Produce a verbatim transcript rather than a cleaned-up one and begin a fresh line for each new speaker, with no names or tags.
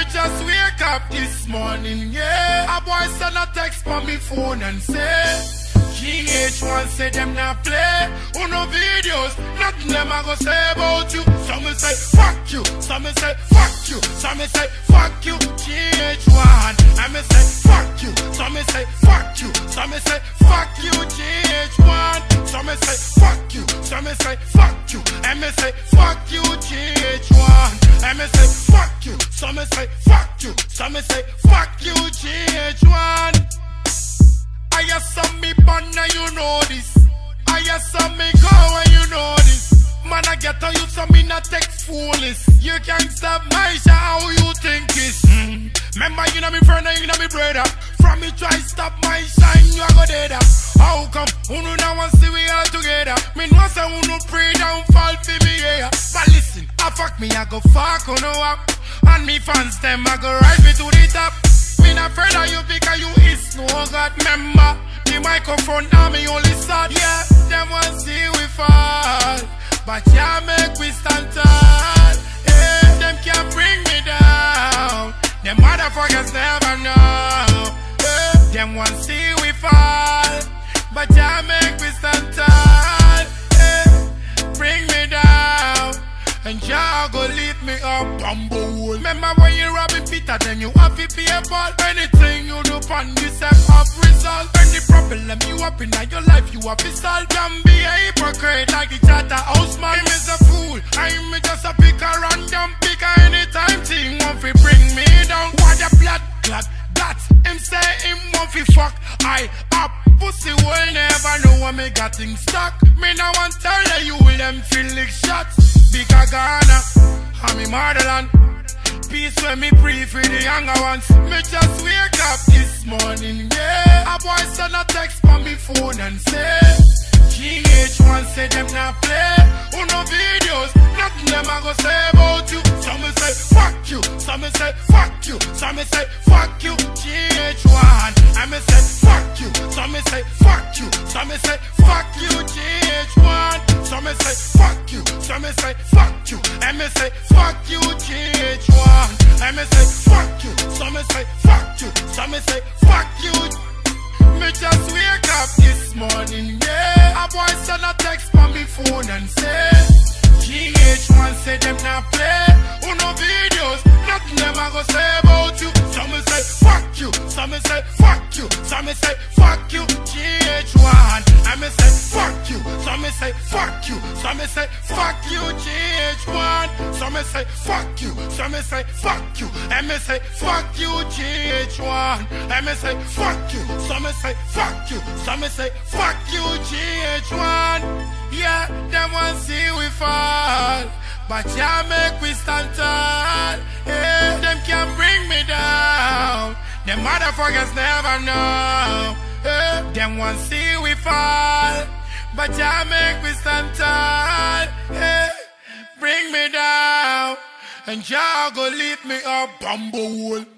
just wake up this morning, yeah. A boy send a text on me phone and say G H one say them not play Uno videos, nothing them I go say about you. Some me say fuck you, some me say fuck you, some me say fuck you, G H one. And me say fuck you, some me say fuck you, some me say fuck you, G H one. Some me say fuck you, some me say fuck you, and me say fuck you, G H one. And me say fuck you, some me say fuck you, some me say fuck you, G H one. I hear some me born and you know this. I hear some me go and you know this. Man I get on you so me not take foolish. You can't stop my shit how you think it's mm. Remember you know me friend and you know me brother. From me try stop my shine you a go dead. How come uno now want see we all together? Me know say uno pray down fall for me yeah. But listen, I fuck me I go fuck uno up. And me fans them I go ride me to the top. Me not afraid of you because you is no God. Remember, the microphone now me only start. Yeah, them want see we fall, but ya make we stand tall. Yeah, them can't bring me down. Them motherfuckers never know. Yeah, them want see we fall, but ya make we stand tall. Yeah, bring me down. And y'all go leave me up, bumble. Remember when you robbing Peter, then you have to pay a ball. Anything you do on yourself have result. Any problem you up in your life, you have to solve. Don't be a hypocrite like the chatter house man. I'm a fool, I'm just a picker, random picker. Anytime team want to bring me down. What a blood clot, that's him say him want to fuck. I up pussy will never know when me got things stuck. Me now want tell you will them feel like shots. Big a Ghana, I'm in motherland. Peace when me pray for the younger ones. Me just wake up this morning, yeah. A boy send a text on me phone and say G H one say them not play Uno videos, nothing them I go say about you. Some me say fuck you, some me say fuck you, some me say fuck you, G H one. And me say fuck you, some me say fuck you, some me say fuck you, G H one. Some me say fuck you, some me say fuck you, and me say fuck you, G H one. And me say fuck you, some me say fuck you, some me say fuck you. Me just wake up this morning, yeah. A boy send a text on me phone and say G H one say them not play Uno videos, nothing them I go say about you. Some me say fuck you, some me say fuck you, some me say fuck you, G H one. And me say fuck you, some me say fuck you, some me say fuck you, G H one. Some me say fuck you, some me say fuck you, and me say fuck you, G H one. And me say fuck you, some me say fuck you, some me say fuck you, G H one. Yeah, them want see we fall, but ya make we stand tall. Yeah, them can't bring me down. Them motherfuckers never know. Yeah, them want see we fall, but ya make we stand tall. Yeah, bring me down, and ya go leave me up bumble.